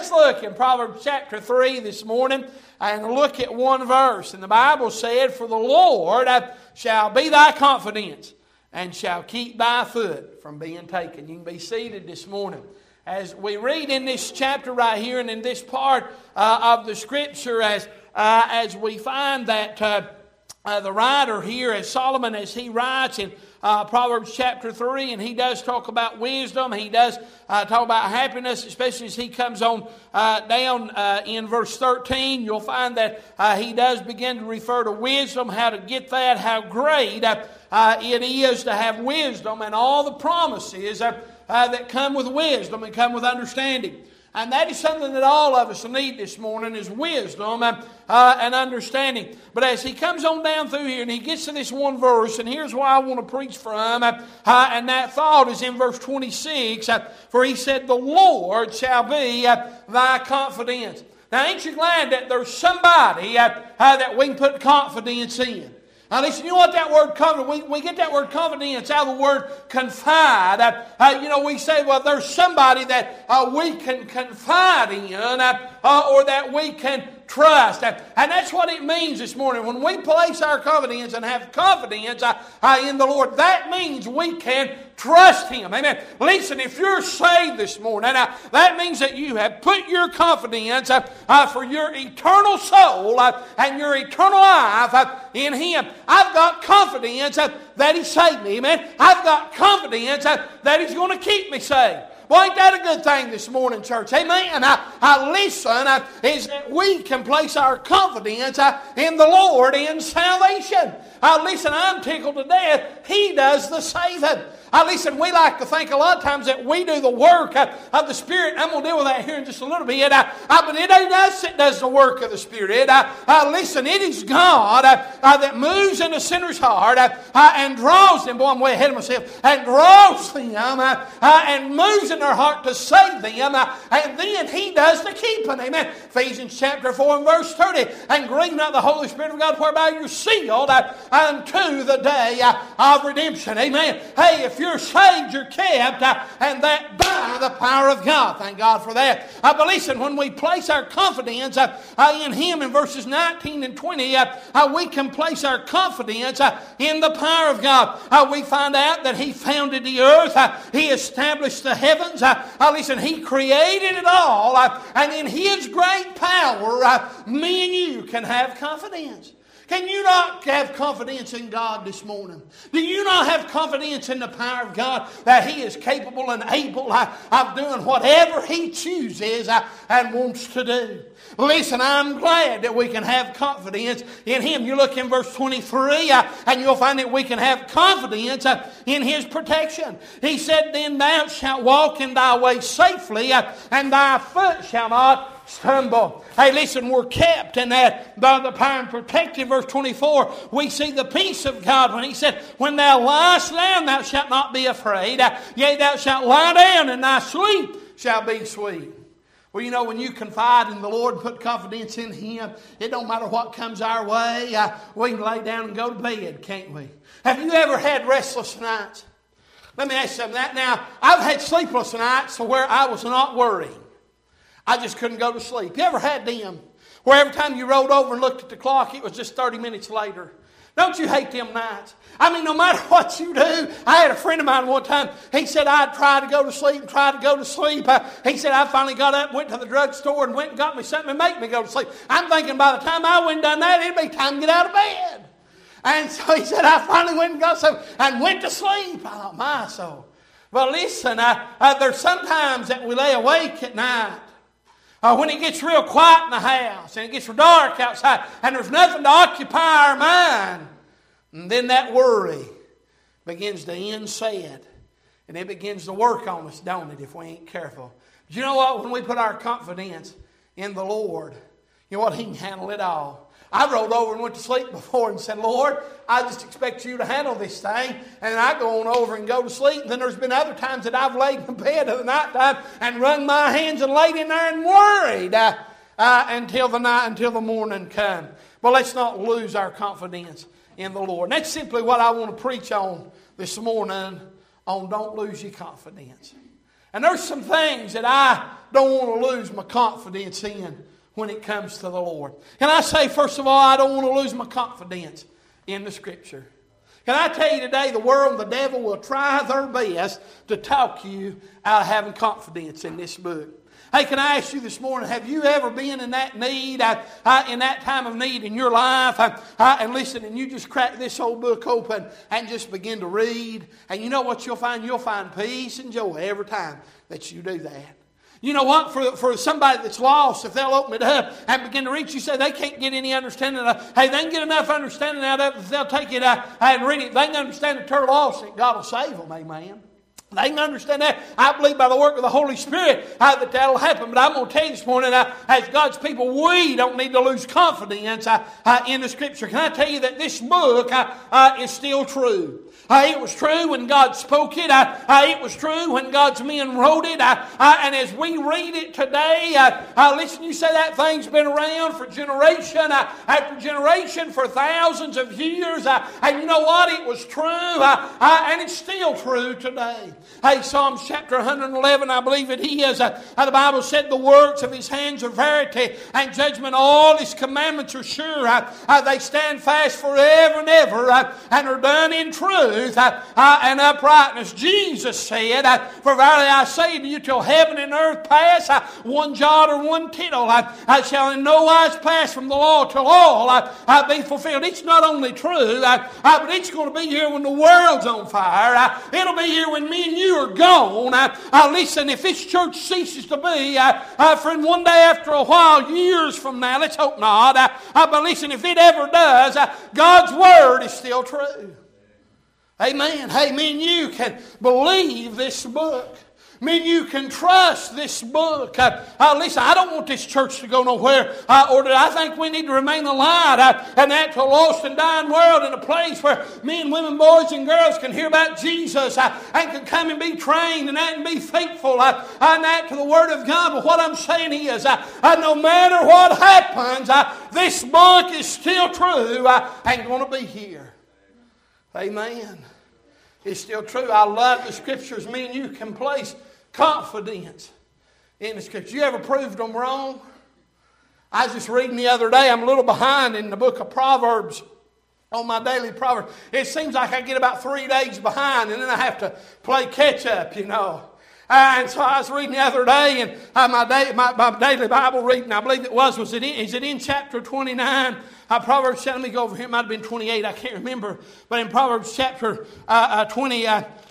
let's look in Proverbs chapter 3 this morning and look at one verse. And the Bible said, "For the Lord shall be thy confidence, and shall keep thy foot from being taken." You can be seated this morning. As we read in this chapter right here and in this part of the Scripture, as we find that the writer here, as Solomon, as he writes in Proverbs chapter 3, and he does talk about wisdom. He does talk about happiness, especially as he comes on down in verse 13. You'll find that he does begin to refer to wisdom, how to get that, how great it is to have wisdom, and all the promises that come with wisdom and come with understanding. And that is something that all of us need this morning, is wisdom and understanding. But as he comes on down through here and he gets to this one verse, and here's where I want to preach from, and that thought is in verse 26, for he said, "The Lord shall be thy confidence." Now, ain't you glad that there's somebody that we can put confidence in? Now listen, you know what that word confidence, we get that word confidence out of the word confide. We say, well, there's somebody that we can confide in or that we can trust. And that's what it means this morning. When we place our confidence and have confidence in the Lord, that means we can trust Him. Amen. Listen, if you're saved this morning, that means that you have put your confidence for your eternal soul and your eternal life in Him. I've got confidence that He saved me. Amen. I've got confidence that He's going to keep me saved. Well, ain't that a good thing this morning, church? Amen. Listen, is that we can place our confidence in the Lord in salvation. Listen, I'm tickled to death. He does the saving. Listen, we like to think a lot of times that we do the work of the Spirit. I'm going to deal with that here in just a little bit. But it ain't us that does the work of the Spirit. Listen, it is God that moves in a sinner's heart and draws them. Boy, I'm way ahead of myself. And draws them and moves in their heart to save them. And then He does the keeping. Amen. Ephesians chapter 4 and verse 30. "And grieve not the Holy Spirit of God, whereby you're sealed unto the day of redemption." Amen. Hey, if you're saved, you're kept, and that by the power of God. Thank God for that. But listen, when we place our confidence in Him in verses 19 and 20, we can place our confidence in the power of God. We find out that He founded the earth. He established the heavens. Listen, He created it all. And in His great power, me and you can have confidence. Can you not have confidence in God this morning? Do you not have confidence in the power of God that He is capable and able of doing whatever He chooses and wants to do? Listen, I'm glad that we can have confidence in Him. You look in verse 23 and you'll find that we can have confidence in His protection. He said, "Then thou shalt walk in thy way safely, and thy foot shall not stumble." Hey, listen, we're kept in that by the power and protection. Verse 24, we see the peace of God when He said, "When thou liest down, thou shalt not be afraid. Yea, thou shalt lie down, and thy sleep shall be sweet." Well, you know, when you confide in the Lord and put confidence in Him, it don't matter what comes our way. We can lay down and go to bed, can't we? Have you ever had restless nights? Let me ask you something. Now, I've had sleepless nights where I was not worrying. I just couldn't go to sleep. You ever had them where every time you rolled over and looked at the clock, it was just 30 minutes later? Don't you hate them nights? I mean, no matter what you do. I had a friend of mine one time. He said, I'd try to go to sleep and try to go to sleep. He said, I finally got up, went to the drugstore and went and got me something to make me go to sleep. I'm thinking by the time I went and done that, it'd be time to get out of bed. And so he said, I finally went and got something and went to sleep. I thought, my soul. Well, listen, there's sometimes that we lay awake at night. When it gets real quiet in the house and it gets dark outside and there's nothing to occupy our mind, and then that worry begins to inside and it begins to work on us, don't it, if we ain't careful. But you know what? When we put our confidence in the Lord, you know what? He can handle it all. I rolled over and went to sleep before and said, Lord, I just expect you to handle this thing. And I go on over and go to sleep. And then there's been other times that I've laid in the bed at the night time and wrung my hands and laid in there and worried until the morning come. But let's not lose our confidence in the Lord. And that's simply what I want to preach on this morning, on don't lose your confidence. And there's some things that I don't want to lose my confidence in when it comes to the Lord. Can I say, first of all, I don't want to lose my confidence in the Scripture. Can I tell you today, the world and the devil will try their best to talk you out of having confidence in this book. Hey, can I ask you this morning, have you ever been in that need, in that time of need in your life? And listen, and you just crack this old book open and just begin to read. And you know what you'll find? You'll find peace and joy every time that you do that. You know what? For somebody that's lost, if they'll open it up and begin to read, you say they can't get any understanding of it. Hey, they can get enough understanding out of it if they'll take it and read it. They can understand that they're lost and God will save them. Amen. They can understand that. I believe by the work of the Holy Spirit that'll happen. But I'm going to tell you this morning, as God's people, we don't need to lose confidence in the Scripture. Can I tell you that this book is still true? It was true when God spoke it. It was true when God's men wrote it. And as we read it today, listen, you say that thing's been around for generation after generation for thousands of years. And you know what? It was true. And it's still true today. Hey, Psalms chapter 111, I believe it is. The Bible said the works of His hands are verity and judgment. All His commandments are sure. They stand fast forever and ever and are done in truth and uprightness. Jesus said, for verily I say to you, till heaven and earth pass, one jot or one tittle shall in no wise pass from the law till all be fulfilled. It's not only true, but it's going to be here when the world's on fire. It'll be here when me and you are gone. Listen, if this church ceases to be, friend, one day after a while, years from now, let's hope not, but listen, if it ever does, God's Word is still true. Amen. Hey, me and you can believe this book. Me and you can trust this book. Listen, I don't want this church to go nowhere. I think we need to remain alive and that to a lost and dying world in a place where men, women, boys, and girls can hear about Jesus and can come and be trained and that and be faithful and that to the Word of God. But what I'm saying is, no matter what happens, this book is still true and going to be here. Amen. It's still true. I love the Scriptures. Me and you can place confidence in the Scriptures. You ever proved them wrong? I was just reading the other day. I'm a little behind in the book of Proverbs on my daily Proverbs. It seems like I get about 3 days behind and then I have to play catch up, you know. And so I was reading the other day, and my daily Bible reading, I believe is it in chapter 29? Proverbs, let me go over here, it might have been 28, I can't remember. But in Proverbs chapter 20,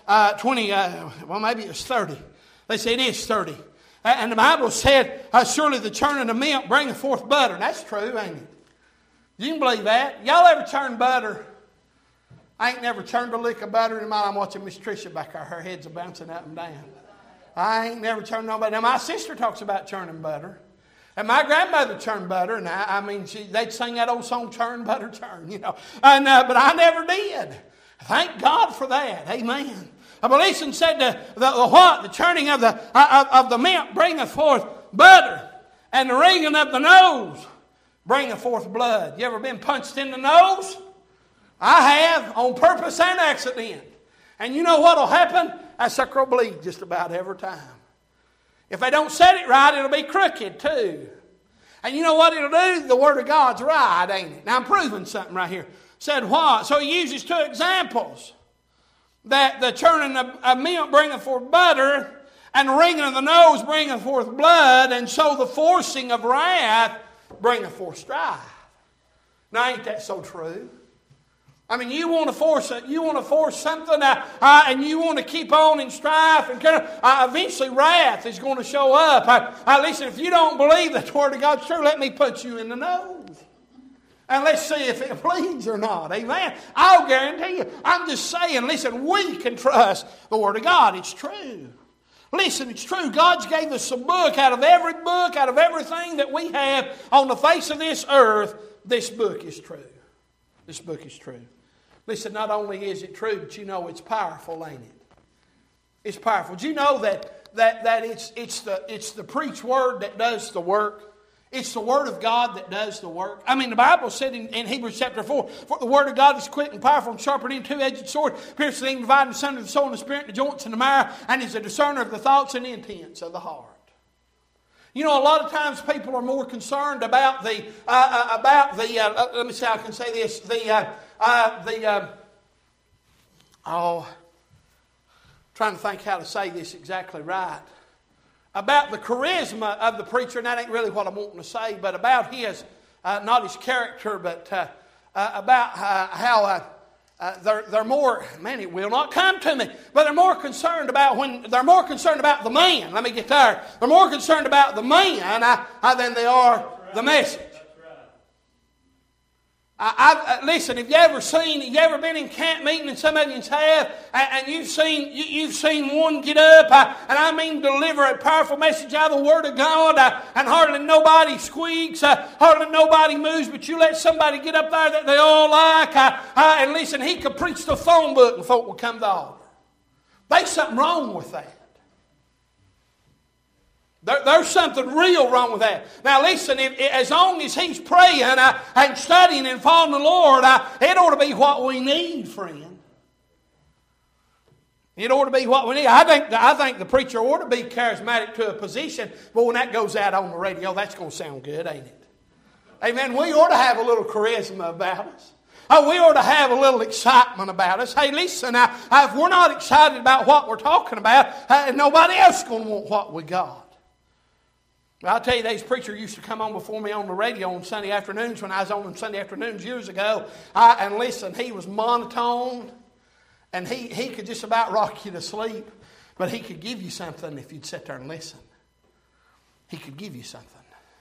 well maybe it's 30. They say it is 30. And the Bible said, surely the churning of milk bringeth forth butter. And that's true, ain't it? You can believe that. Y'all ever churn butter? I ain't never churned a lick of butter in my life. I'm watching Miss Tricia back there. Her head's bouncing up and down. I ain't never churned nobody. Now, my sister talks about churning butter. And my grandmother churned butter. And they'd sing that old song, churn, butter, churn, you know. And, but I never did. Thank God for that. Amen. But listen, said the churning of the milk bringeth forth butter. And the wringing of the nose bringeth forth blood. You ever been punched in the nose? I have, on purpose and accident. And you know what will happen? That sucker will bleed just about every time. If they don't set it right, it'll be crooked too. And you know what it'll do? The Word of God's right, ain't it? Now I'm proving something right here. Said what? So he uses two examples. That the churning of milk bringeth forth butter, and the wringing of the nose bringeth forth blood, and so the forcing of wrath bringeth forth strife. Now ain't that so true? I mean, you want to force something, and you want to keep on in strife, and eventually wrath is going to show up. Listen, if you don't believe that the Word of God's true, let me punch you in the nose, and let's see if it bleeds or not. Amen. I'll guarantee you. I'm just saying. Listen, we can trust the Word of God. It's true. Listen, it's true. God's gave us a book. Out of everything that we have on the face of this earth, this book is true. This book is true. Listen, not only is it true, but you know it's powerful, ain't it? It's powerful. Do you know that it's the preached word that does the work? It's the Word of God that does the work. I mean, the Bible said in Hebrews chapter 4, for the Word of God is quick and powerful and sharper than a two-edged sword, piercing even dividing asunder the soul and the spirit, the joints and the marrow, and is a discerner of the thoughts and the intents of the heart. You know, a lot of times people are more concerned about the let me see how I can say this, trying to think how to say this exactly right. About the charisma of the preacher, and that ain't really what I'm wanting to say, but about his, not his character, but about how they're more, man, it will not come to me, but they're more concerned about the man. Let me get there. They're more concerned about the man than they are the message. Listen, have you ever been in camp meeting, and some of you have, and you've seen one get up, and I mean deliver a powerful message out of the Word of God, and hardly nobody squeaks, hardly nobody moves, but you let somebody get up there that they all like, and listen, he could preach the phone book and folk will come to the altar. There's something wrong with that. There's something real wrong with that. Now listen, as long as he's praying and studying and following the Lord, it ought to be what we need, friend. It ought to be what we need. I think the preacher ought to be charismatic to a position, but when that goes out on the radio, that's going to sound good, ain't it? Amen. We ought to have a little charisma about us. We ought to have a little excitement about us. Hey, listen, if we're not excited about what we're talking about, nobody else is going to want what we got. I'll tell you, these preachers used to come on before me on the radio on Sunday afternoons when I was on them Sunday afternoons years ago. And listen, he was monotone, and he could just about rock you to sleep, but he could give you something if you'd sit there and listen. He could give you something.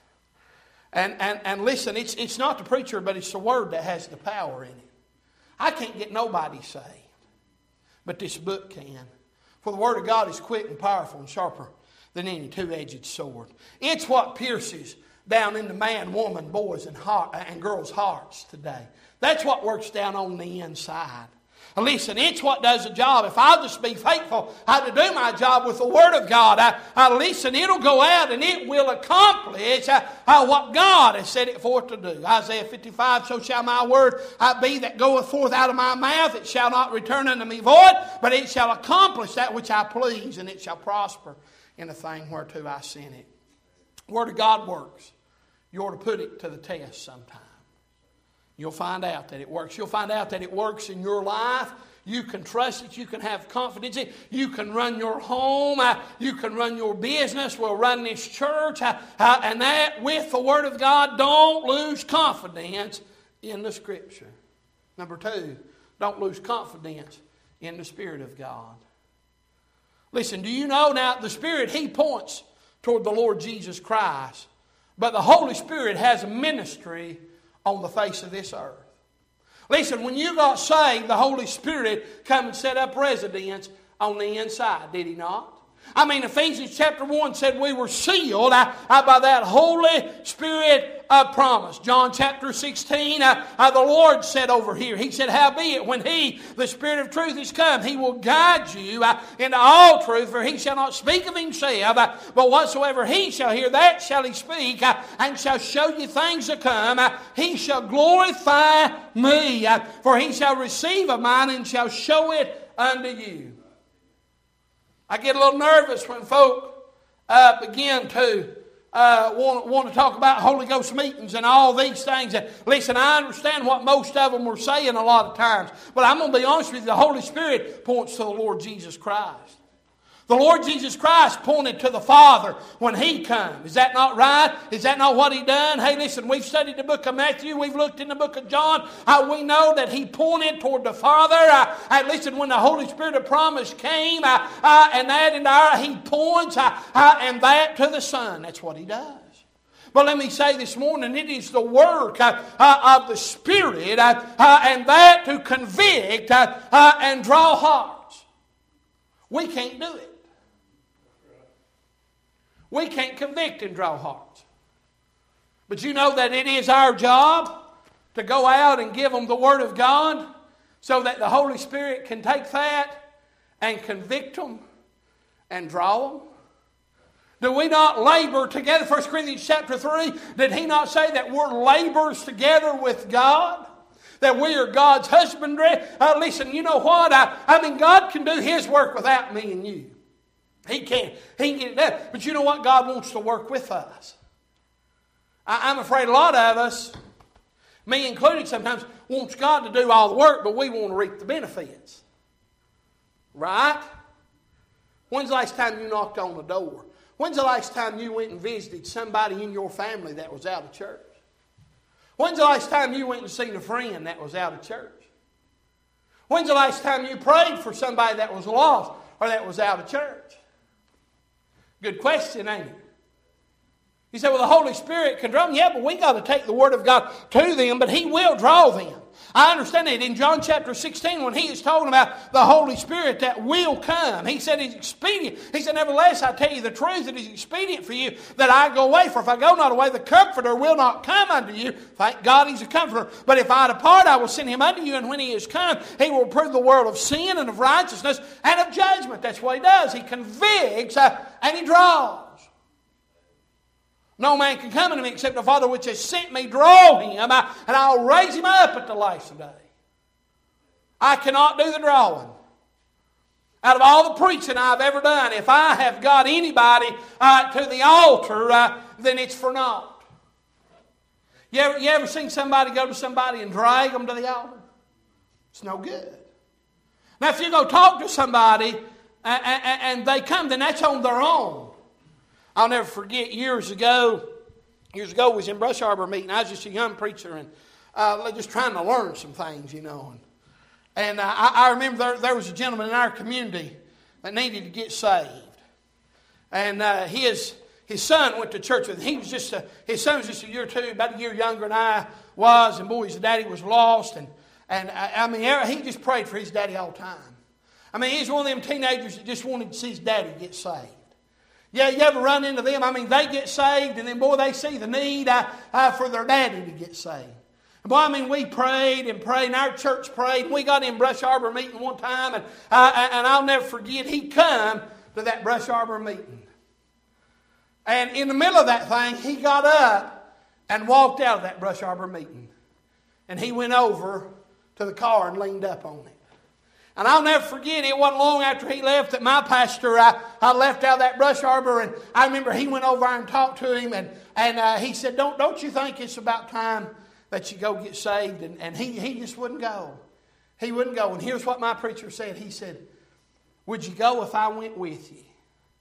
And listen, it's not the preacher, but it's the Word that has the power in it. I can't get nobody saved, but this book can. For the Word of God is quick and powerful and sharper than any two-edged sword. It's what pierces down into man, woman, boys, and girls' hearts today. That's what works down on the inside. Listen, it's what does the job. If I'll just be faithful to do my job with the Word of God, listen, it'll go out and it will accomplish what God has set it forth to do. Isaiah 55, so shall my word be that goeth forth out of my mouth. It shall not return unto me void, but it shall accomplish that which I please, and it shall prosper in the thing whereto I sent it. The Word of God works. You ought to put it to the test sometime. You'll find out that it works. You'll find out that it works in your life. You can trust it. You can have confidence in it. You can run your home. You can run your business. We'll run this church. And that with the Word of God, don't lose confidence in the Scripture. Number 2, don't lose confidence in the Spirit of God. Listen, do you know now the Spirit, He points toward the Lord Jesus Christ. But the Holy Spirit has a ministry on the face of this earth. Listen, when you got saved, the Holy Spirit come and set up residence on the inside, did He not? I mean, Ephesians chapter 1 said we were sealed by that Holy Spirit of promise. John chapter 16, the Lord said over here, He said, howbeit, when He, the Spirit of truth, is come, He will guide you into all truth, for He shall not speak of Himself, but whatsoever He shall hear, that shall He speak, and shall show you things to come. He shall glorify me, for He shall receive of mine, and shall show it unto you. I get a little nervous when folk begin to want to talk about Holy Ghost meetings and all these things. Listen, I understand what most of them were saying a lot of times, but I'm going to be honest with you, the Holy Spirit points to the Lord Jesus Christ. The Lord Jesus Christ pointed to the Father when He come. Is that not right? Is that not what He done? Hey, listen, we've studied the book of Matthew. We've looked in the book of John. We know that He pointed toward the Father. And listen, when the Holy Spirit of promise came, He points and that to the Son. That's what He does. But let me say this morning, it is the work of the Spirit and that to convict and draw hearts. We can't do it. We can't convict and draw hearts. But you know that it is our job to go out and give them the Word of God so that the Holy Spirit can take that and convict them and draw them. Do we not labor together? 1 Corinthians chapter 3, did he not say that we're laborers together with God? That we are God's husbandry? Listen, you know what? I mean, God can do His work without me and you. He can. He can get it done. But you know what? God wants to work with us. I'm afraid a lot of us, me included sometimes, wants God to do all the work, but we want to reap the benefits. Right? When's the last time you knocked on the door? When's the last time you went and visited somebody in your family that was out of church? When's the last time you went and seen a friend that was out of church? When's the last time you prayed for somebody that was lost or that was out of church? Good question, ain't it? You say, well, the Holy Spirit can draw them. Yeah, but we got to take the Word of God to them, but He will draw them. I understand that in John chapter 16, when He is talking about the Holy Spirit that will come, He said it's expedient. He said, nevertheless, I tell you the truth, it is expedient for you that I go away. For if I go not away, the Comforter will not come unto you. Thank God He's a Comforter. But if I depart, I will send Him unto you. And when He is come, He will prove the world of sin and of righteousness and of judgment. That's what He does. He convicts and He draws. No man can come unto me except the Father which has sent me draw him, and I'll raise him up at the last day. I cannot do the drawing. Out of all the preaching I've ever done, if I have got anybody to the altar, then it's for naught. You ever seen somebody go to somebody and drag them to the altar? It's no good. Now if you go talk to somebody and they come, then that's on their own. I'll never forget years ago I was in Brush Arbor meeting. I was just a young preacher and just trying to learn some things, you know. And I remember there was a gentleman in our community that needed to get saved. And his son went to church with him. His son was just a year or two, about a year younger than I was. And boy, his daddy was lost. And I mean, he just prayed for his daddy all the time. I mean, he's one of them teenagers that just wanted to see his daddy get saved. Yeah, you ever run into them? I mean, they get saved, and then, boy, they see the need for their daddy to get saved. And boy, I mean, we prayed, and our church prayed, and we got in Brush Arbor meeting one time, and I'll never forget, he come to that Brush Arbor meeting. And in the middle of that thing, he got up and walked out of that Brush Arbor meeting. And he went over to the car and leaned up on it. And I'll never forget, it wasn't long after he left that my pastor, I left out of that Brush Arbor, and I remember he went over and talked to him, and he said, don't you think it's about time that you go get saved? And he just wouldn't go. He wouldn't go. And here's what my preacher said. He said, would you go if I went with you?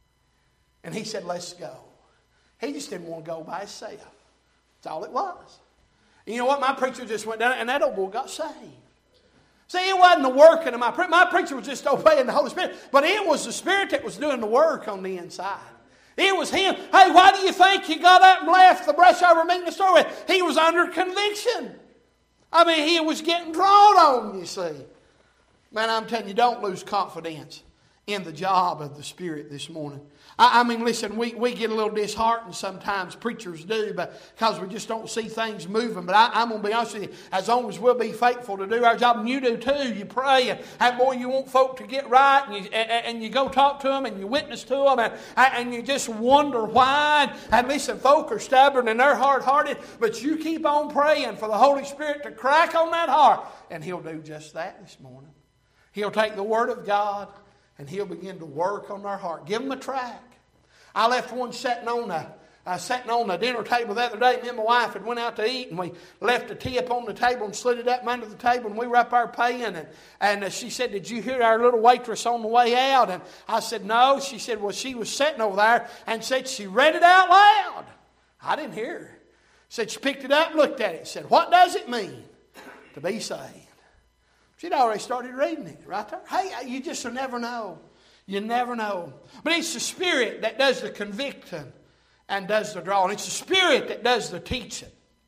And he said, let's go. He just didn't want to go by himself. That's all it was. And you know what? My preacher just went down, and that old boy got saved. See, it wasn't the working of my preacher was just obeying the Holy Spirit. But it was the Spirit that was doing the work on the inside. It was him. Hey, why do you think he got up and left the Brush Arbor meeting to start with? He was under conviction. I mean, he was getting drawn on, you see. Man, I'm telling you, don't lose confidence in the job of the Spirit this morning. I mean, listen, we get a little disheartened sometimes, preachers do, because we just don't see things moving. But I'm going to be honest with you, as long as we'll be faithful to do our job, and you do too, you pray, and boy, you want folk to get right, and you go talk to them, and you witness to them, and you just wonder why. And listen, folk are stubborn, and they're hard-hearted, but you keep on praying for the Holy Spirit to crack on that heart, and He'll do just that this morning. He'll take the Word of God, and He'll begin to work on their heart. Give them a track. I left one sitting on the dinner table the other day. Me and my wife had went out to eat, and we left a tip on the table and slid it up under the table, and we were up there paying. And she said, did you hear our little waitress on the way out? And I said, no. She said, well, she was sitting over there and said she read it out loud. I didn't hear her. Said she picked it up and looked at it. Said, what does it mean to be saved? She'd already started reading it right there. Hey, you just never know. You never know. But it's the Spirit that does the convicting and does the drawing. It's the Spirit that does the teaching.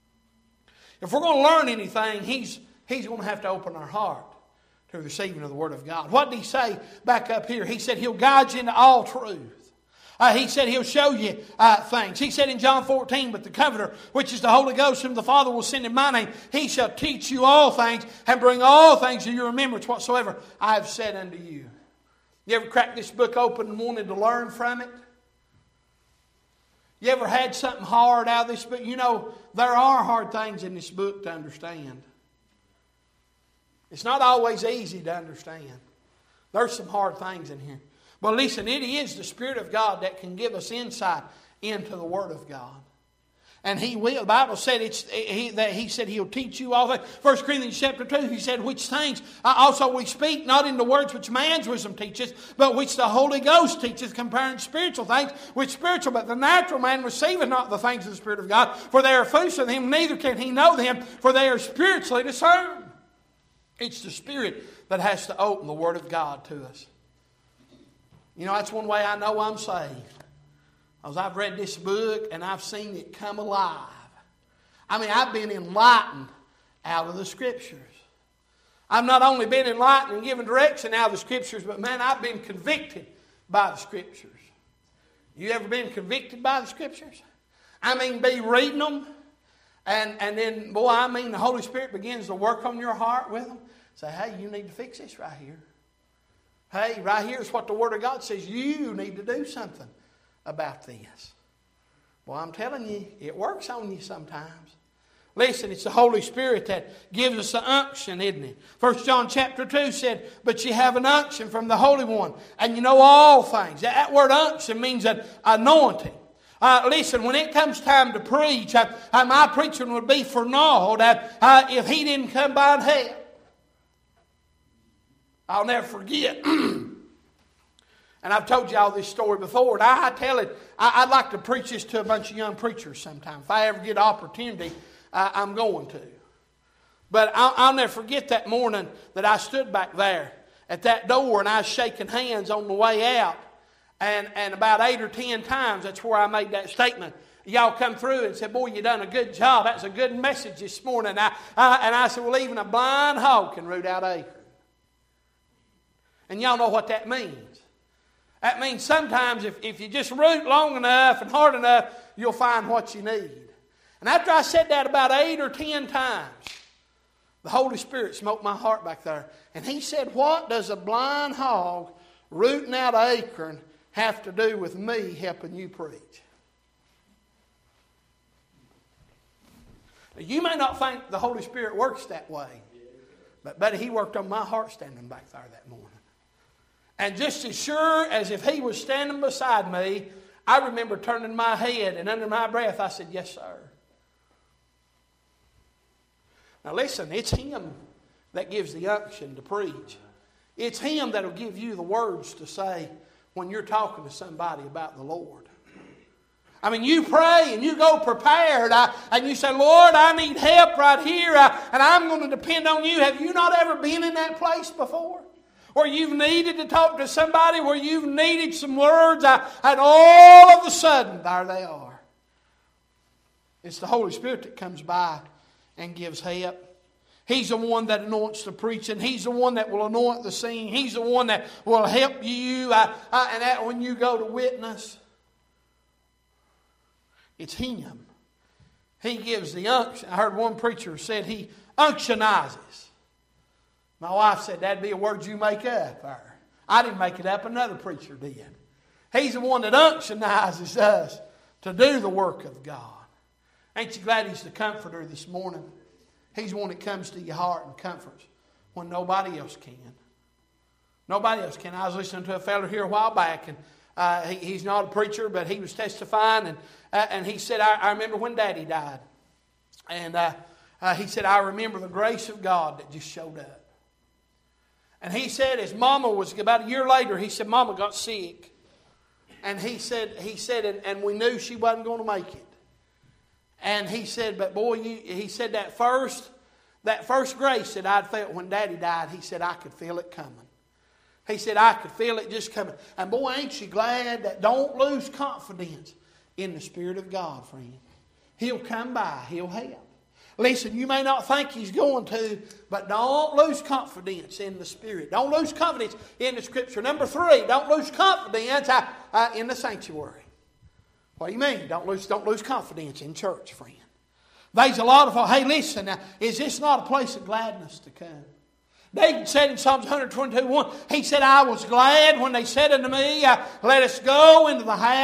If we're going to learn anything, He's going to have to open our heart to the receiving of the Word of God. What did He say back up here? He said He'll guide you into all truth. He said He'll show you things. He said in John 14, but the Comforter, which is the Holy Ghost, whom the Father will send in my name, He shall teach you all things and bring all things to your remembrance whatsoever I have said unto you. You ever cracked this book open and wanted to learn from it? You ever had something hard out of this book? You know, there are hard things in this book to understand. It's not always easy to understand. There's some hard things in here. But listen, it is the Spirit of God that can give us insight into the Word of God. And He will. The Bible said He said He'll teach you all things. 1 Corinthians chapter 2, He said, which things also we speak, not in the words which man's wisdom teaches, but which the Holy Ghost teaches, comparing spiritual things with spiritual. But the natural man receiveth not the things of the Spirit of God, for they are foolishness to him, neither can he know them, for they are spiritually discerned. It's the Spirit that has to open the Word of God to us. You know, that's one way I know I'm saved. Because I've read this book and I've seen it come alive. I mean, I've been enlightened out of the Scriptures. I've not only been enlightened and given direction out of the Scriptures, but man, I've been convicted by the Scriptures. You ever been convicted by the Scriptures? I mean, be reading them, and then, boy, I mean, the Holy Spirit begins to work on your heart with them. Say, hey, you need to fix this right here. Hey, right here is what the Word of God says. You need to do something about this. Well, I'm telling you, it works on you sometimes. Listen, it's the Holy Spirit that gives us the unction, isn't it? 1 John chapter 2 said, but you have an unction from the Holy One, and you know all things. That word unction means an anointing. Listen, when it comes time to preach, my preaching would be for naught if he didn't come by and help. I'll never forget. And I've told you all this story before, and I tell it, I'd like to preach this to a bunch of young preachers sometime. If I ever get an opportunity, I'm going to. But I'll never forget that morning that I stood back there at that door and I was shaking hands on the way out. And about 8 or 10 times, that's where I made that statement. Y'all come through and said, boy, you done a good job. That's a good message this morning. And I said, well, even a blind hog can root out acorn. And y'all know what that means. That means sometimes if you just root long enough and hard enough, you'll find what you need. And after I said that about 8 or 10 times, the Holy Spirit smote my heart back there. And He said, what does a blind hog rooting out an acorn have to do with me helping you preach? Now, you may not think the Holy Spirit works that way, but He worked on my heart standing back there that morning. And just as sure as if He was standing beside me, I remember turning my head and under my breath I said, yes, sir. Now listen, it's Him that gives the unction to preach. It's Him that will give you the words to say when you're talking to somebody about the Lord. I mean, you pray and you go prepared and you say, Lord, I need help right here and I'm going to depend on you. Have you not ever been in that place before? Where you've needed to talk to somebody, where you've needed some words, and all of a sudden, there they are. It's the Holy Spirit that comes by and gives help. He's the one that anoints the preaching. He's the one that will anoint the singing. He's the one that will help you and that when you go to witness. It's Him. He gives the unction. I heard one preacher said He unctionizes. My wife said, that'd be a word you make up. I didn't make it up. Another preacher did. He's the one that unctionizes us to do the work of God. Ain't you glad He's the comforter this morning? He's the one that comes to your heart and comforts when nobody else can. Nobody else can. I was listening to a fellow here a while back, and he's not a preacher, but he was testifying, and he said, I remember when Daddy died. And he said, I remember the grace of God that just showed up. And he said his mama was, about a year later, he said, Mama got sick. And he said, and we knew she wasn't going to make it. And he said, but boy, he said that first grace that I'd felt when Daddy died, he said, I could feel it coming. He said, I could feel it just coming. And boy, ain't you glad that don't lose confidence in the Spirit of God, friend. He'll come by. He'll help. Listen, you may not think He's going to, but don't lose confidence in the Spirit. Don't lose confidence in the Scripture. Number 3, don't lose confidence in the sanctuary. What do you mean? Don't lose confidence in church, friend. There's a lot of, hey, listen, now, is this not a place of gladness to come? David said in Psalms 122:1, he said, I was glad when they said unto me, let us go into the house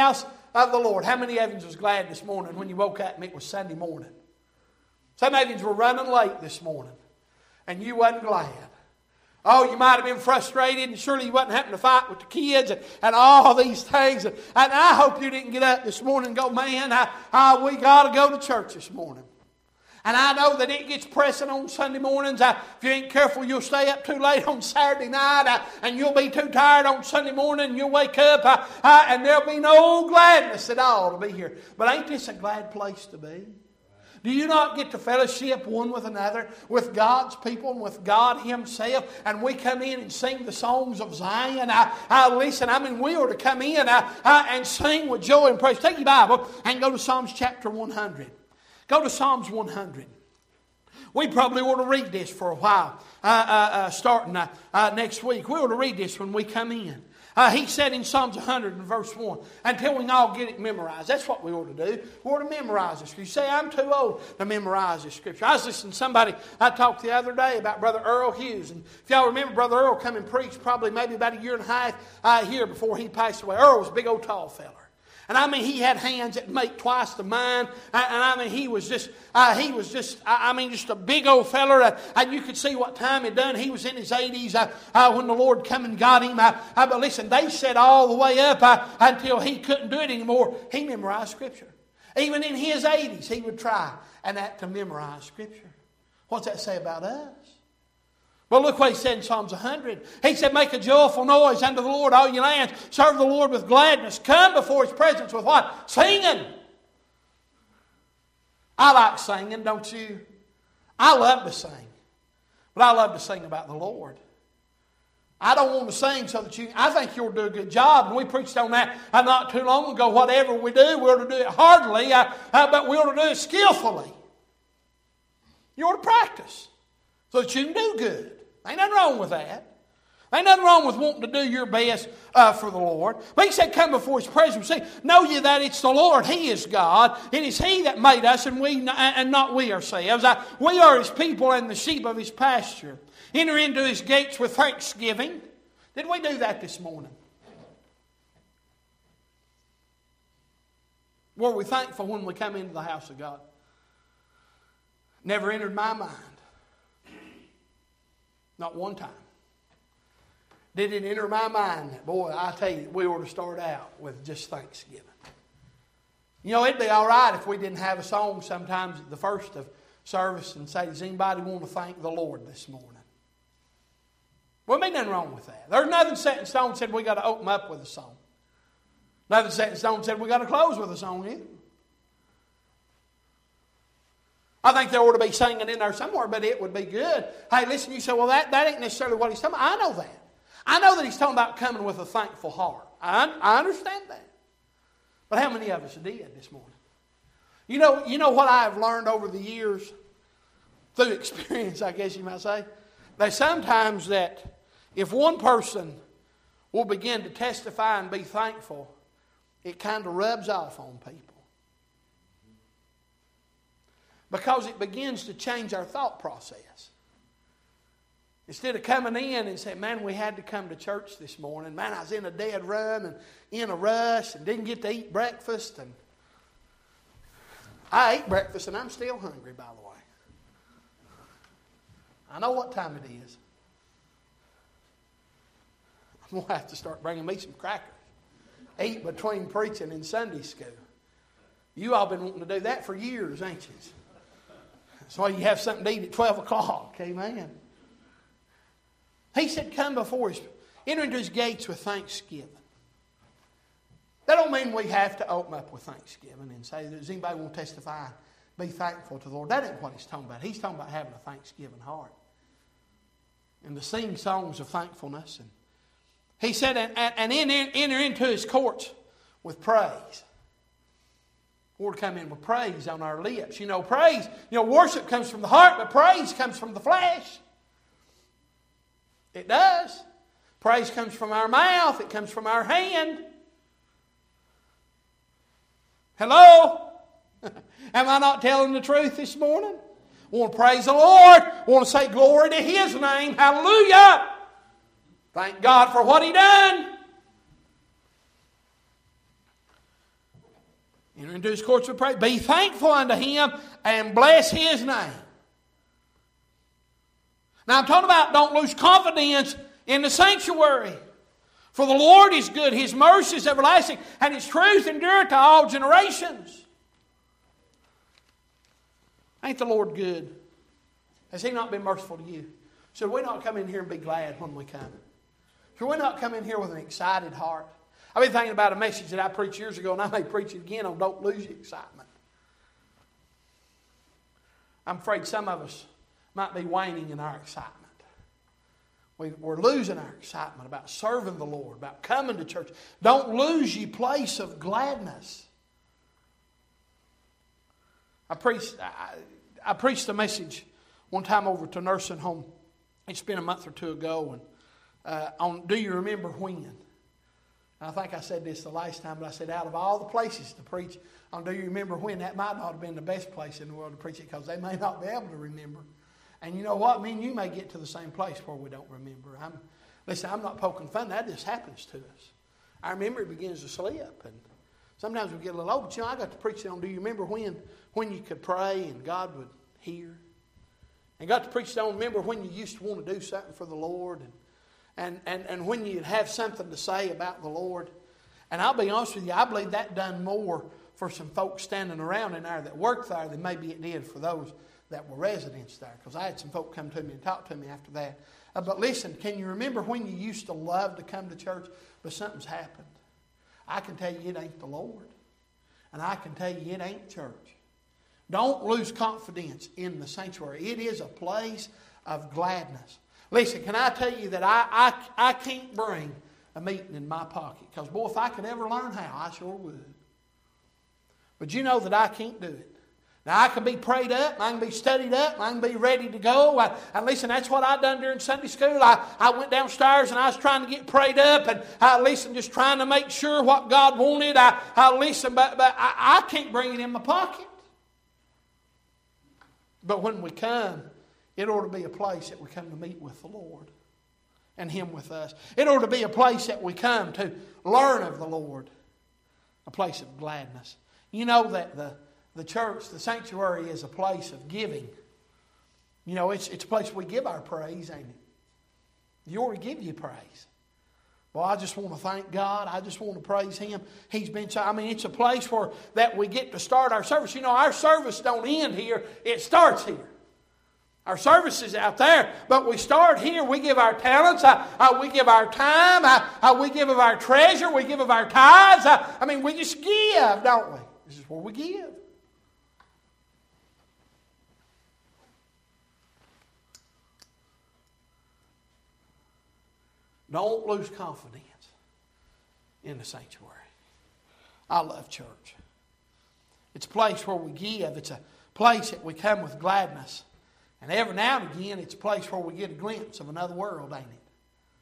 of the Lord. How many of you was glad this morning when you woke up and it was Sunday morning? Some of you were running late this morning and you wasn't glad. Oh, you might have been frustrated and surely you wasn't having to fight with the kids and all these things. And I hope you didn't get up this morning and go, man, we got to go to church this morning. And I know that it gets pressing on Sunday mornings. If you ain't careful, you'll stay up too late on Saturday night. And you'll be too tired on Sunday morning. And you'll wake up and there'll be no gladness at all to be here. But ain't this a glad place to be? Do you not get to fellowship one with another, with God's people and with God Himself? And we come in and sing the songs of Zion. Listen, we ought to come in and sing with joy and praise. Take your Bible and go to Psalms chapter 100. Go to Psalms 100. We probably ought to read this for a while, starting next week. We ought to read this when we come in. He said in Psalms 100 and verse 1, until we can all get it memorized. That's what we ought to do. We ought to memorize the Scripture. You say, I'm too old to memorize the Scripture. I was listening to somebody I talked the other day about Brother Earl Hughes. And if y'all remember, Brother Earl come and preached probably maybe about a year and a half here before he passed away. Earl was a big old tall fella. And he had hands that make twice the mine. He was just a big old feller. And you could see what time he'd done. He was in his 80s when the Lord come and got him. But listen, they said all the way up until he couldn't do it anymore. He memorized Scripture. Even in his 80s, he would try to memorize Scripture. What's that say about us? Well, look what he said in Psalms 100. He said, make a joyful noise unto the Lord, all ye lands. Serve the Lord with gladness. Come before His presence with what? Singing. I like singing, don't you? I love to sing. But I love to sing about the Lord. I don't want to sing so that I think you'll do a good job. And we preached on that not too long ago. Whatever we do, we ought to do it heartily, but we ought to do it skillfully. You ought to practice so that you can do good. Ain't nothing wrong with that. Ain't nothing wrong with wanting to do your best for the Lord. But He said, come before His presence. See, know ye that it's the Lord. He is God. It is He that made us and not we ourselves. We are His people and the sheep of His pasture. Enter into His gates with thanksgiving. Did we do that this morning? Were we thankful when we come into the house of God? Never entered my mind. Not one time. Did it enter my mind that, boy, I tell you, we ought to start out with just thanksgiving. You know, it'd be all right if we didn't have a song sometimes at the first of service and say, does anybody want to thank the Lord this morning? Well, there ain't nothing wrong with that. There's nothing set in stone said we got to open up with a song. Nothing set in stone said we got to close with a song either. I think there ought to be singing in there somewhere, but it would be good. Hey, listen, you say, well, that ain't necessarily what He's talking about. I know that. I know that He's talking about coming with a thankful heart. I understand that. But how many of us did this morning? You know what I've learned over the years, through experience, I guess you might say? That sometimes that if one person will begin to testify and be thankful, it kind of rubs off on people. Because it begins to change our thought process. Instead of coming in and saying, man, we had to come to church this morning. Man, I was in a dead run and in a rush and didn't get to eat breakfast. And I ate breakfast and I'm still hungry, by the way. I know what time it is. I'm going to have to start bringing me some crackers. Eat between preaching and Sunday school. You all been wanting to do that for years, ain't you? That's why you have something to eat at 12 o'clock. Amen. He said, come before His, enter into His gates with thanksgiving. That don't mean we have to open up with thanksgiving and say, does anybody want to testify? Be thankful to the Lord. That ain't what He's talking about. He's talking about having a thanksgiving heart. And to sing songs of thankfulness. And He said, and enter into His courts with praise. We're to come in with praise on our lips. Praise, worship comes from the heart, but praise comes from the flesh. It does. Praise comes from our mouth. It comes from our hand. Hello? Am I not telling the truth this morning? I want to praise the Lord. I want to say glory to His name. Hallelujah. Thank God for what He done. Enter into His courts with praise. Be thankful unto Him and bless His name. Now I'm talking about don't lose confidence in the sanctuary. For the Lord is good, His mercy is everlasting, and His truth endureth to all generations. Ain't the Lord good? Has He not been merciful to you? Should we not come in here and be glad when we come? Should we not come in here with an excited heart? I've been thinking about a message that I preached years ago, and I may preach it again on don't lose your excitement. I'm afraid some of us might be waning in our excitement. We're losing our excitement about serving the Lord, about coming to church. Don't lose your place of gladness. I preached a message one time over to a nursing home. It's been a month or two ago, and on Do You Remember When? I think I said this the last time, but I said out of all the places to preach on Do You Remember When, that might not have been the best place in the world to preach it because they may not be able to remember. And you know what? Me and you may get to the same place where we don't remember. I'm not poking fun. That just happens to us. Our memory begins to slip. And sometimes we get a little old. But you know, I got to preach on Do You Remember when you could pray and God would hear? And got to preach on remember when you used to want to do something for the Lord and when you'd have something to say about the Lord. And I'll be honest with you, I believe that done more for some folks standing around in there that worked there than maybe it did for those that were residents there. Because I had some folk come to me and talk to me after that. But listen, can you remember when you used to love to come to church, but something's happened? I can tell you it ain't the Lord. And I can tell you it ain't church. Don't lose confidence in the sanctuary. It is a place of gladness. Listen, can I tell you that I can't bring a meeting in my pocket? Because, boy, if I could ever learn how, I sure would. But you know that I can't do it. Now, I can be prayed up, I can be studied up, I can be ready to go. And listen, that's what I done during Sunday school. I went downstairs and I was trying to get prayed up, and just trying to make sure what God wanted. But I can't bring it in my pocket. But when we come, it ought to be a place that we come to meet with the Lord and Him with us. It ought to be a place that we come to learn of the Lord, a place of gladness. You know that the church, the sanctuary, is a place of giving. You know, it's a place we give our praise, ain't it? You ought to give you praise. Well, I just want to thank God. I just want to praise Him. He's been so, it's a place where that we get to start our service. You know, our service don't end here. It starts here. Our service is out there, but we start here. We give our talents. We give our time. We give of our treasure. We give of our tithes. We just give, don't we? This is where we give. Don't lose confidence in the sanctuary. I love church. It's a place where we give. It's a place that we come with gladness. And every now and again, it's a place where we get a glimpse of another world, ain't it?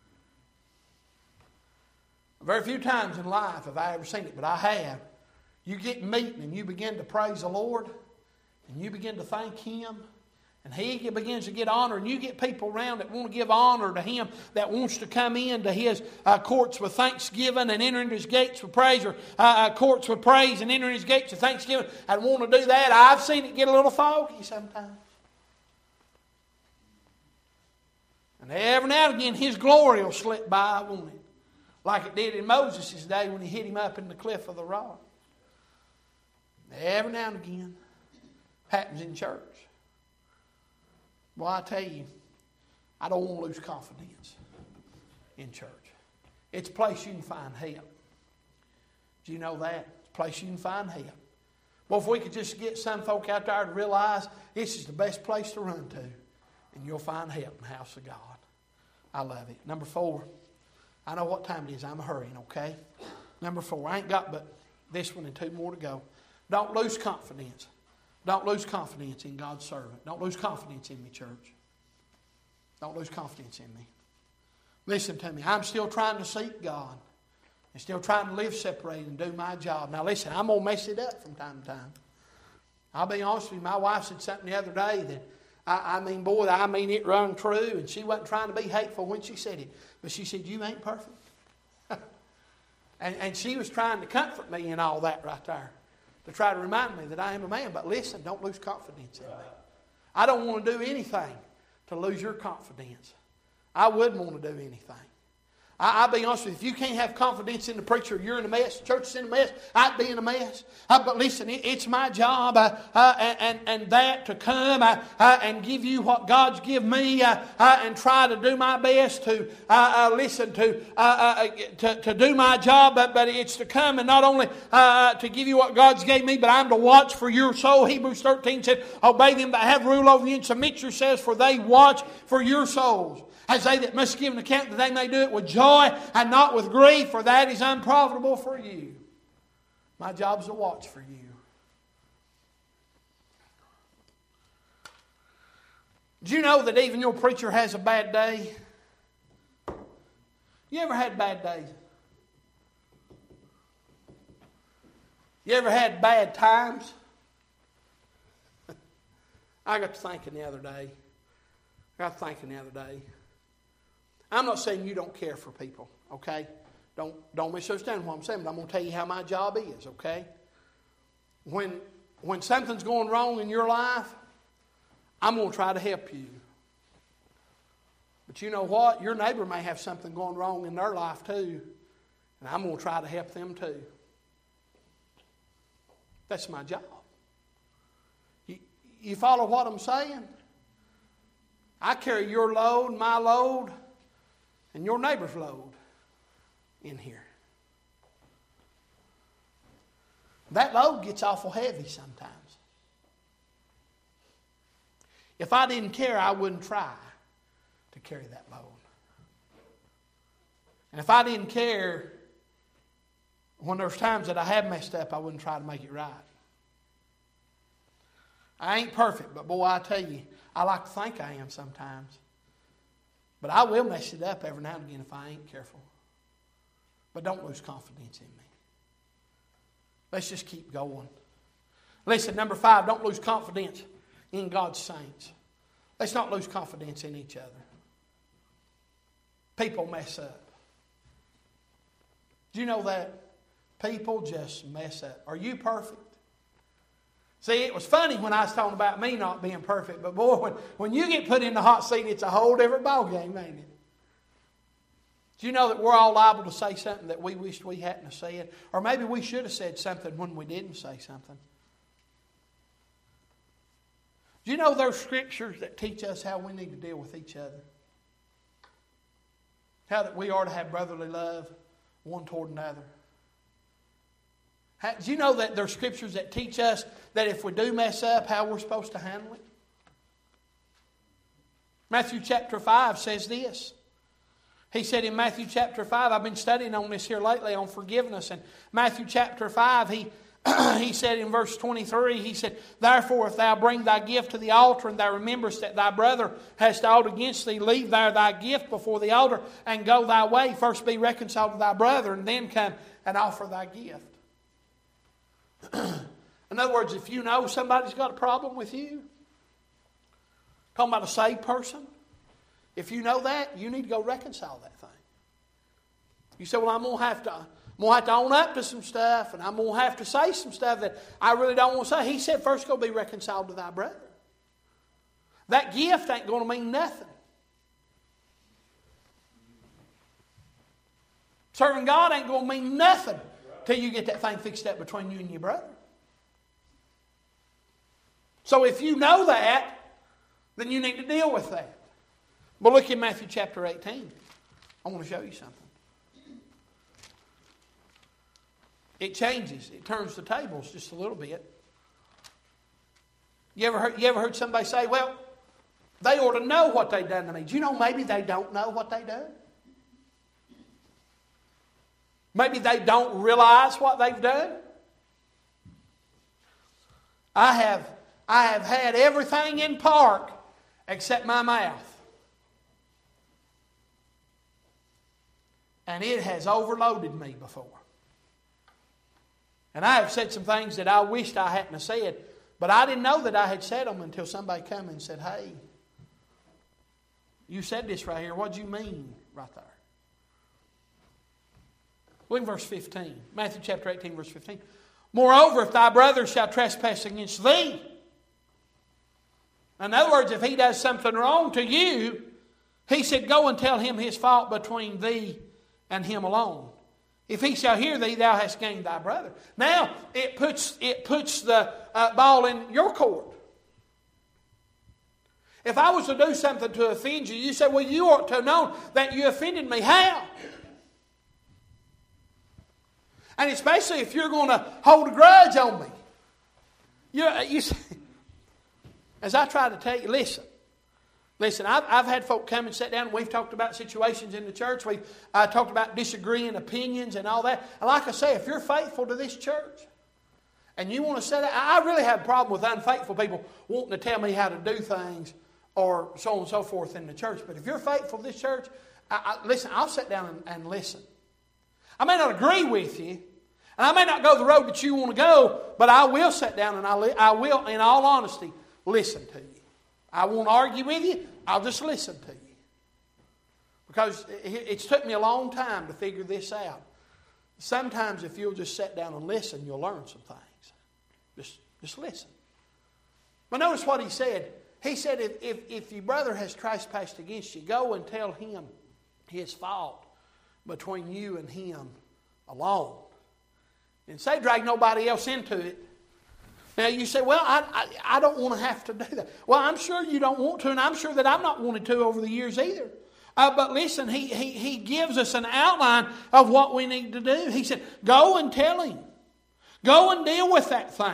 Very few times in life have I ever seen it, but I have. You get meeting and you begin to praise the Lord, and you begin to thank Him, and He begins to get honor, and you get people around that want to give honor to Him, that wants to come into His courts with thanksgiving and enter into His gates with praise, or courts with praise and enter His gates with thanksgiving, and want to do that. I've seen it get a little foggy sometimes. And every now and again, His glory will slip by, won't it? Like it did in Moses' day when He hit him up in the cliff of the rock. Every now and again, happens in church. Well, I tell you, I don't want to lose confidence in church. It's a place you can find help. Do you know that? It's a place you can find help. Well, if we could just get some folk out there to realize this is the best place to run to, and you'll find help in the house of God. I love it. Number 4. I know what time it is. I'm hurrying, okay? Number 4. I ain't got but this one and 2 more to go. Don't lose confidence. Don't lose confidence in God's servant. Don't lose confidence in me, church. Don't lose confidence in me. Listen to me. I'm still trying to seek God. I'm still trying to live separated and do my job. Now listen, I'm going to mess it up from time to time. I'll be honest with you. My wife said something the other day that, it rung true. And she wasn't trying to be hateful when she said it. But she said, you ain't perfect. and she was trying to comfort me in all that right there. to try to remind me that I am a man. But listen, don't lose confidence in me. I don't want to do anything to lose your confidence. I wouldn't want to do anything. I'll be honest with you, if you can't have confidence in the preacher, you're in a mess, the church is in a mess, I'd be in a mess. But listen, it's my job and that to come and give you what God's given me and try to do my best to to do my job, but it's to come and not only to give you what God's gave me, but I'm to watch for your soul. Hebrews 13 said, obey them that have rule over you and submit yourselves, for they watch for your souls. As they that must give an account, that they may do it with joy and not with grief, for that is unprofitable for you. My job's to watch for you. Do you know that even your preacher has a bad day? You ever had bad days? You ever had bad times? I got to thinking the other day. I'm not saying you don't care for people, okay? Don't misunderstand what I'm saying, but I'm going to tell you how my job is, okay? When something's going wrong in your life, I'm going to try to help you. But you know what? Your neighbor may have something going wrong in their life too, and I'm going to try to help them too. That's my job. You follow what I'm saying? I carry your load, my load, and your neighbor's load in here. That load gets awful heavy sometimes. If I didn't care, I wouldn't try to carry that load. And if I didn't care, when there's times that I have messed up, I wouldn't try to make it right. I ain't perfect, but boy, I tell you, I like to think I am sometimes. But I will mess it up every now and again if I ain't careful. But don't lose confidence in me. Let's just keep going. Listen, number 5, don't lose confidence in God's saints. Let's not lose confidence in each other. People mess up. Do you know that? People just mess up. Are you perfect? See, it was funny when I was talking about me not being perfect, but boy, when you get put in the hot seat, it's a whole different ballgame, ain't it? Do you know that we're all liable to say something that we wished we hadn't have said? Or maybe we should have said something when we didn't say something. Do you know there's scriptures that teach us how we need to deal with each other? How that we are to have brotherly love one toward another. Do you know that there are scriptures that teach us that if we do mess up, how we're supposed to handle it? Matthew chapter 5 says this. He said in Matthew chapter 5, I've been studying on this here lately on forgiveness. And Matthew chapter 5, he said in verse 23, he said, therefore, if thou bring thy gift to the altar, and thou rememberest that thy brother has aught against thee, leave there thy gift before the altar, and go thy way. First be reconciled to thy brother, and then come and offer thy gift. In other words, if you know somebody's got a problem with you, talking about a saved person, if you know that, you need to go reconcile that thing. You say, well, I'm going to have to own up to some stuff, and I'm going to have to say some stuff that I really don't want to say. He said, first go be reconciled to thy brother. That gift ain't going to mean nothing. Serving God ain't going to mean nothing till you get that thing fixed up between you and your brother. So if you know that, then you need to deal with that. But look in Matthew chapter 18. I want to show you something. It changes. It turns the tables just a little bit. You ever heard somebody say, well, they ought to know what they've done to me. Do you know maybe they don't know what they done? Maybe they don't realize what they've done. I have had everything in park except my mouth. And it has overloaded me before. And I have said some things that I wished I hadn't have said, but I didn't know that I had said them until somebody came and said, hey, you said this right here. What do you mean right there? Look in verse 15. Matthew chapter 18, verse 15. Moreover, if thy brother shall trespass against thee. In other words, if he does something wrong to you, he said, go and tell him his fault between thee and him alone. If he shall hear thee, thou hast gained thy brother. Now, it puts the ball in your court. If I was to do something to offend you, you say, well, you ought to have known that you offended me. How? And especially if you're going to hold a grudge on me. You see, as I try to tell you, listen, I've had folk come and sit down and we've talked about situations in the church. We've talked about disagreeing opinions and all that. And like I say, if you're faithful to this church and you want to sit down, I really have a problem with unfaithful people wanting to tell me how to do things or so on and so forth in the church. But if you're faithful to this church, listen, I'll sit down and listen. I may not agree with you, and I may not go the road that you want to go, but I will sit down and I will, in all honesty, listen to you. I won't argue with you. I'll just listen to you. Because it's took me a long time to figure this out. Sometimes if you'll just sit down and listen, you'll learn some things. Just listen. But notice what he said. He said, if your brother has trespassed against you, go and tell him his fault between you and him alone. And say drag nobody else into it. Now you say, well, I don't want to have to do that. Well, I'm sure you don't want to, and I'm sure that I've not wanted to over the years either. But listen, he gives us an outline of what we need to do. He said, go and tell him. Go and deal with that thing.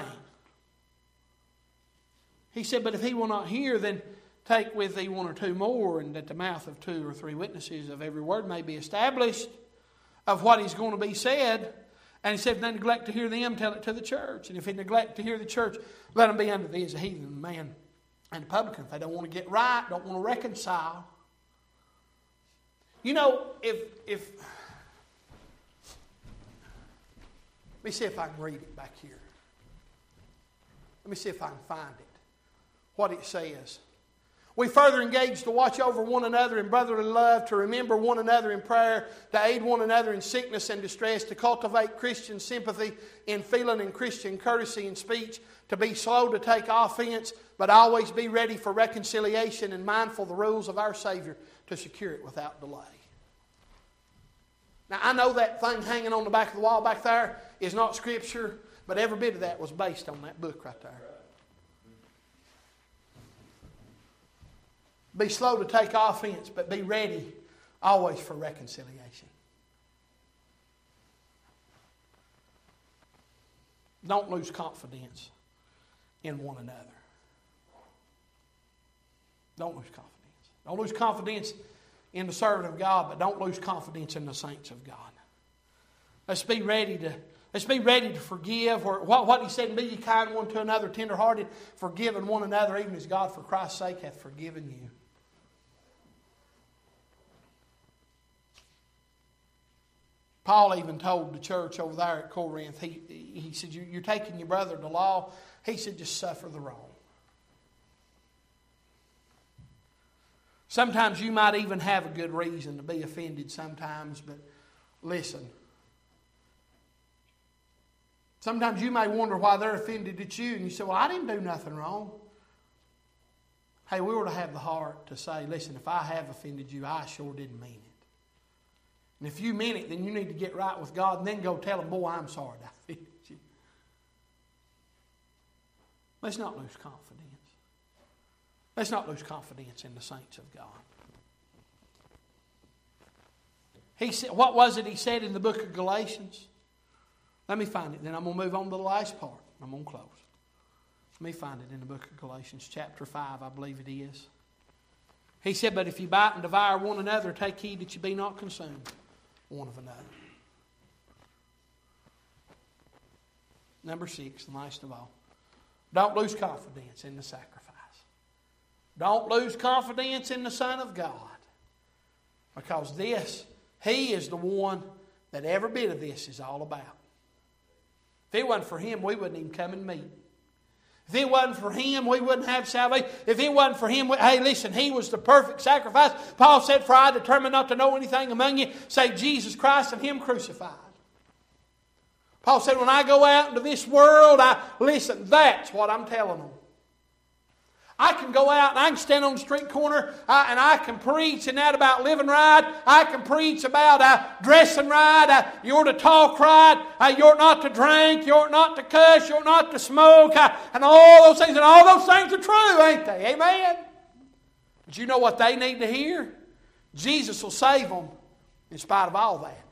He said, but if he will not hear, then take with thee one or two more, and that the mouth of 2 or 3 witnesses of every word may be established of what is going to be said. And he said, if they neglect to hear them, tell it to the church. And if they neglect to hear the church, let them be under thee as a heathen man and a publican. If they don't want to get right, don't want to reconcile. You know, if let me see if I can read it back here. Let me see if I can find it. What it says. We further engage to watch over one another in brotherly love, to remember one another in prayer, to aid one another in sickness and distress, to cultivate Christian sympathy in feeling and Christian courtesy in speech, to be slow to take offense, but always be ready for reconciliation and mindful of the rules of our Savior to secure it without delay. Now, I know that thing hanging on the back of the wall back there is not Scripture, but every bit of that was based on that book right there. Be slow to take offense, but be ready always for reconciliation. Don't lose confidence in one another. Don't lose confidence. Don't lose confidence in the servant of God, but don't lose confidence in the saints of God. Let's be ready to forgive. Or what he said, be ye kind one to another, tenderhearted, forgiving one another, even as God for Christ's sake hath forgiven you. Paul even told the church over there at Corinth, he said, you're taking your brother to law. He said, just suffer the wrong. Sometimes you might even have a good reason to be offended sometimes, but listen. Sometimes you may wonder why they're offended at you, and you say, well, I didn't do nothing wrong. Hey, we were to have the heart to say, listen, if I have offended you, I sure didn't mean it. And if you mean it, then you need to get right with God and then go tell them, boy, I'm sorry I offended you. Let's not lose confidence. Let's not lose confidence in the saints of God. He said, what was it he said in the book of Galatians? Let me find it. Then I'm going to move on to the last part. I'm going to close. Let me find it in the book of Galatians, chapter 5, I believe it is. He said, but if you bite and devour one another, take heed that you be not consumed one of another. Number 6, and last of all, don't lose confidence in the sacrifice. Don't lose confidence in the Son of God. Because He is the one that every bit of this is all about. If it wasn't for Him, we wouldn't even come and meet. If it wasn't for Him, we wouldn't have salvation. If it wasn't for Him, hey, listen, He was the perfect sacrifice. Paul said, for I determined not to know anything among you, save Jesus Christ and Him crucified. Paul said, when I go out into this world, listen, that's what I'm telling them. I can go out and I can stand on the street corner and I can preach and that about living right. I can preach about dressing right. You ought to talk right. You ought not to drink. You ought not to cuss. You ought not to smoke. And all those things. And all those things are true, ain't they? Amen? But you know what they need to hear? Jesus will save them in spite of all that.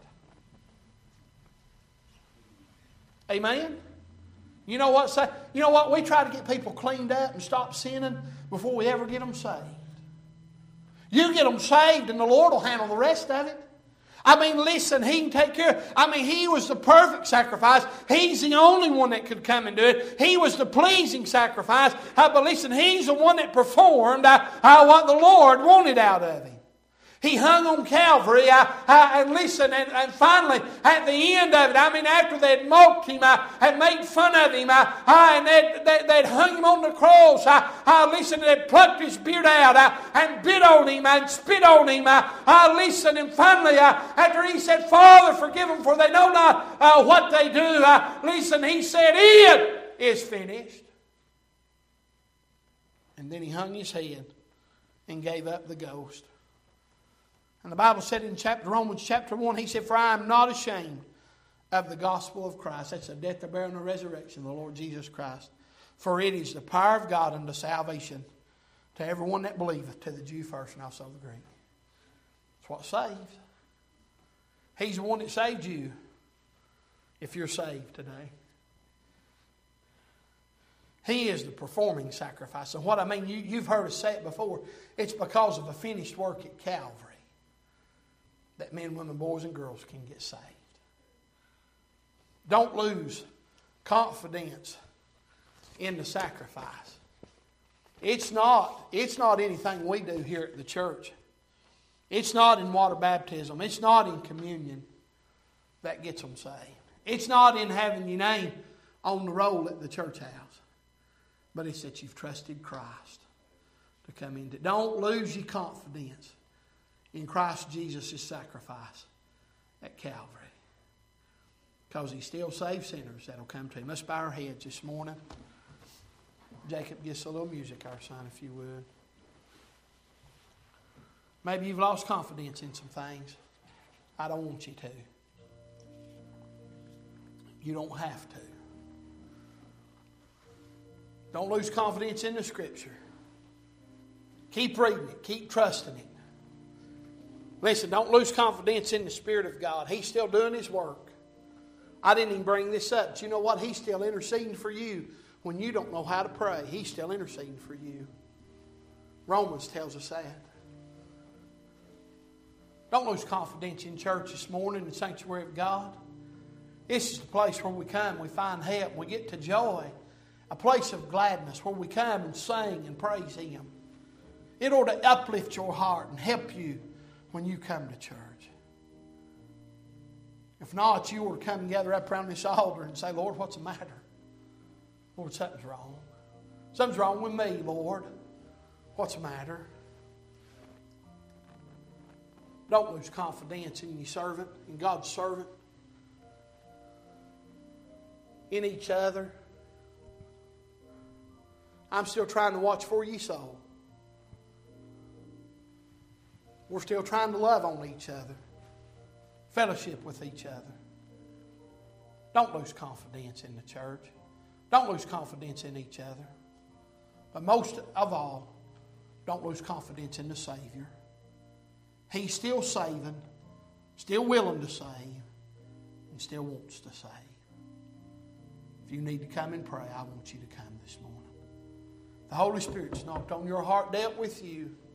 Amen? You know what? We try to get people cleaned up and stop sinning before we ever get them saved. You get them saved and the Lord will handle the rest of it. I mean, listen, He can take care of it. I mean, He was the perfect sacrifice. He's the only one that could come and do it. He was the pleasing sacrifice. But listen, He's the one that performed what the Lord wanted out of Him. He hung on Calvary, and listen, and finally, at the end of it, I mean, after they'd mocked Him, had made fun of Him, and they'd hung Him on the cross, listen, they'd plucked His beard out, and bit on Him, and spit on Him, listen, and finally, after He said, Father, forgive them, for they know not what they do, listen, He said, it is finished. And then He hung His head and gave up the ghost. And the Bible said in Romans chapter 1, He said, for I am not ashamed of the gospel of Christ. That's the death, the burial, and the resurrection of the Lord Jesus Christ. For it is the power of God unto salvation to everyone that believeth, to the Jew first and also the Greek. That's what saves. He's the one that saved you if you're saved today. He is the performing sacrifice. And what I mean, you've heard us say it before. It's because of the finished work at Calvary that men, women, boys, and girls can get saved. Don't lose confidence in the sacrifice. It's not anything we do here at the church. It's not in water baptism. It's not in communion that gets them saved. It's not in having your name on the roll at the church house. But it's that you've trusted Christ to come into. Don't lose your confidence in Christ Jesus' sacrifice at Calvary. Because He still saves sinners that'll come to Him. Let's bow our heads this morning. Jacob, give us a little music, our son, if you would. Maybe you've lost confidence in some things. I don't want you to. You don't have to. Don't lose confidence in the Scripture. Keep reading it. Keep trusting it. Listen, don't lose confidence in the Spirit of God. He's still doing His work. I didn't even bring this up, but you know what? He's still interceding for you when you don't know how to pray. He's still interceding for you. Romans tells us that. Don't lose confidence in church this morning, in the sanctuary of God. This is the place where we come, we find help, we get to joy. A place of gladness where we come and sing and praise Him. It ought to uplift your heart and help you when you come to church. If not, you ought to come and gather up around this altar and say, Lord, what's the matter? Lord, something's wrong. Something's wrong with me, Lord. What's the matter? Don't lose confidence in your servant, in God's servant, in each other. I'm still trying to watch for you, soul. We're still trying to love on each other. Fellowship with each other. Don't lose confidence in the church. Don't lose confidence in each other. But most of all, don't lose confidence in the Savior. He's still saving, still willing to save, and still wants to save. If you need to come and pray, I want you to come this morning. The Holy Spirit's knocked on your heart, dealt with you.